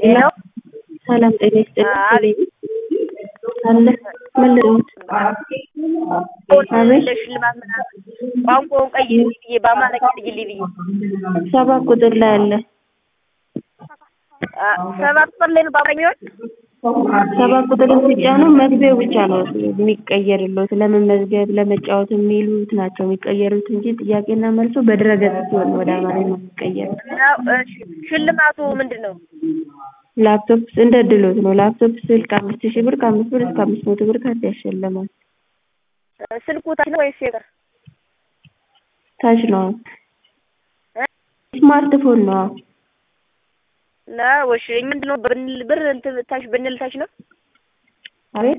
ሄሎ ሰላም ጤና ይስጥልኝ። አቤት አለ መልሩት አቤት ለሽልማት ምናምን ቋንቋውን ቀይሪ ብዬ በአማርኛ አድርጊልኝ ብዬ 7 ቁጥር ላይ አለ። 7 ቁጥር ላይ ነው በአማርኛ ይሆን? 7 ቁጥር ሲጫኑ መግቢያው ብቻ ነው የሚቀየርልዎት። ለመመዝገብ ለመጫወት የሚሉት ናቸው የሚቀየሩት እንጂ ጥያቄና መልሱ በድረገጽ ሲሆን ወደ አማርኛ የሚቀየረው። እሺ ሽልማቱ ምንድነው? ላፕቶፕ እንደ ድሎት ነው። ላፕቶፕ ስልክ 5000 ብር ከ5 ብር እስከ 500 ብር ካርድ ያሸልማል። ስልኩ ታች ነው ወይስ የት? ታች ነው። ስማርትፎን ነው። እሺ ምንድነው ብር እንትን ታች ብንል ታች ነው? አቤት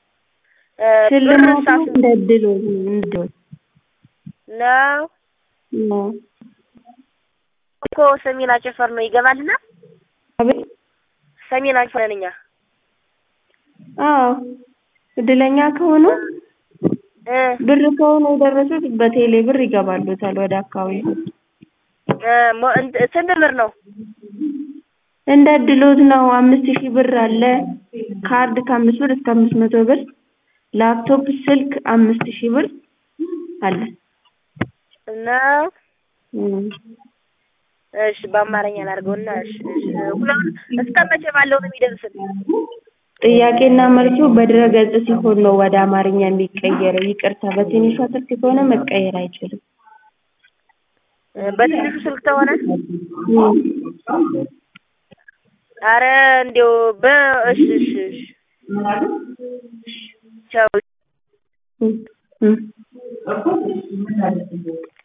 ሽልማቱ እንደ ድሎት ነው። ነው እኮ ሰሜን አጨፈር ነው ይገባልና? አቤት ሰሜን አጨፈር ነኝ። አዎ እድለኛ ከሆኑ ብር ከሆነ የደረሱት በቴሌ ብር ይገባሉታል ወደ አካውንቱ። ስንት ብር ነው? እንደ ድሎት ነው። 5000 ብር አለ። ካርድ ከ5 ብር እስከ 500 ብር፣ ላፕቶፕ ስልክ 5000 ብር አለ እና እሺ በአማርኛ ላድርገውና እሺ እስከ መቼ ባለው ነው የሚደርስልኝ? ጥያቄና መልሱ በድረገጽ ሲሆን ነው ወደ አማርኛ የሚቀየረው። ይቅርታ በትንሿ ስልክ ከሆነ መቀየር አይችልም። በትንሹ ስልክ ከሆነ አረ እንደው እሺ ቻው